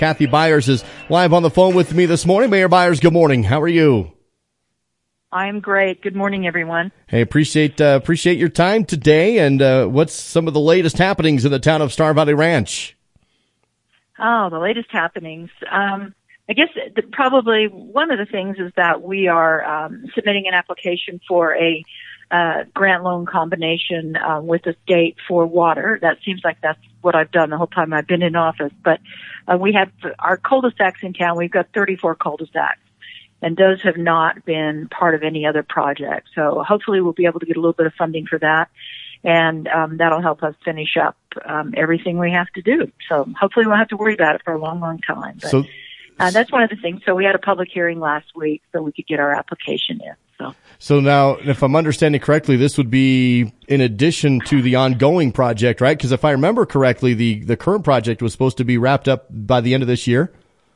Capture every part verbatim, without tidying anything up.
Kathy Byers is live on the phone with me this morning. Mayor Byers, good morning. How are you? I'm great. Good morning, everyone. Hey, appreciate uh, appreciate your time today. And uh, what's some of the latest happenings in the town of Star Valley Ranch? Oh, the latest happenings. Um, I guess the, probably one of the things is that we are um, submitting an application for a uh, grant loan combination uh, with the state for water. That seems like that's what I've done the whole time I've been in office. But uh, we have our cul-de-sacs in town. We've got thirty-four cul-de-sacs. And those have not been part of any other project. So hopefully we'll be able to get a little bit of funding for that. And um, that'll help us finish up um, everything we have to do. So hopefully we won't have to worry about it for a long, long time. But so, uh, that's one of the things. So we had a public hearing last week so we could get our application in. So, so now, if I'm understanding correctly, this would be in addition to the ongoing project, right? Because if I remember correctly, the, the current project was supposed to be wrapped up by the end of this year.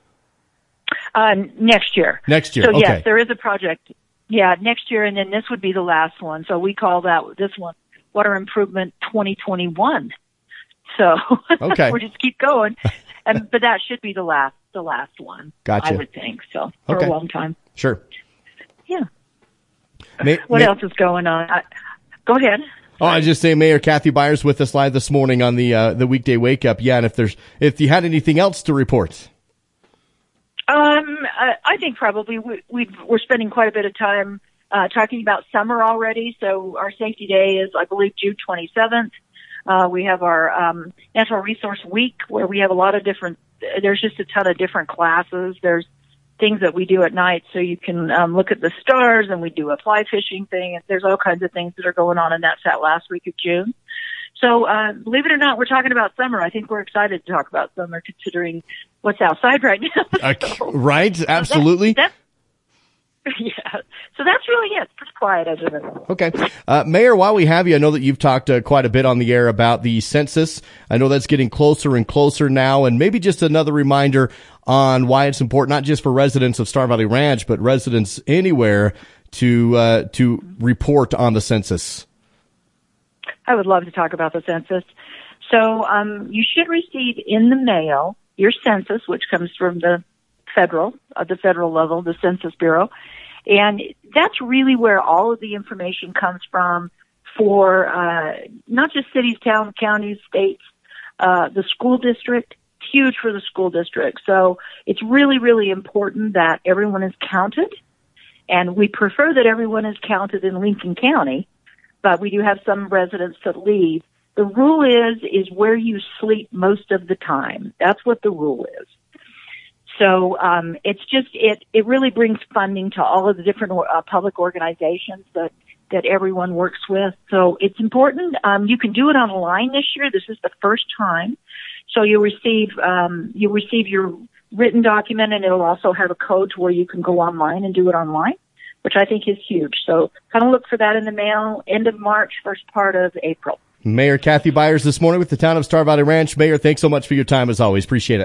Uh, next year. Next year, so, okay. yes, there is a project. Yeah, next year, and then this would be the last one. So we call that, this one, Water Improvement twenty twenty-one. So okay. we'll just keep going. And, but that should be the last, the last one. Gotcha. I would think, so, for okay. a long time. Sure. Yeah. May, what may, else is going on? I, go ahead. Oh, I just say Mayor Kathy Byers with us live this morning on the uh, the weekday wake up. Yeah, and if there's if you had anything else to report. Um, I think probably we, we've, we're spending quite a bit of time uh, talking about summer already. So our safety day is, I believe, June twenty-seventh. Uh, we have our um, Natural Resource Week where we have a lot of different. There's just a ton of different classes. There's things that we do at night so you can um, look at the stars, and we do a fly fishing thing. There's all kinds of things that are going on, and that's that last week of June. So, uh, believe it or not, we're talking about summer. I think we're excited to talk about summer considering what's outside right now. So, uh, right? Absolutely. That's, that's, yeah. So that's really it. It's pretty quiet as of now. Okay. Uh, Mayor, while we have you, I know that you've talked uh, quite a bit on the air about the census. I know that's getting closer and closer now, and maybe just another reminder on why it's important, not just for residents of Star Valley Ranch, but residents anywhere to, uh, to report on the census. I would love to talk about the census. So um, you should receive in the mail your census, which comes from the federal, at the federal level, the Census Bureau. And that's really where all of the information comes from for uh, not just cities, towns, counties, states, uh, the school district, huge for the school district. So it's really, really important that everyone is counted. And we prefer that everyone is counted in Lincoln County. But we do have some residents that leave. The rule is, is where you sleep most of the time. That's what the rule is. So, um, it's just, it, it really brings funding to all of the different uh, public organizations that, that everyone works with. So it's important. Um, you can do it online this year. This is the first time. So you'll receive, um, you'll receive your written document, and it'll also have a code to where you can go online and do it online, which I think is huge. So kind of look for that in the mail, end of March, first part of April. Mayor Kathy Byers this morning with the town of Star Valley Ranch. Mayor, thanks so much for your time as always. Appreciate it.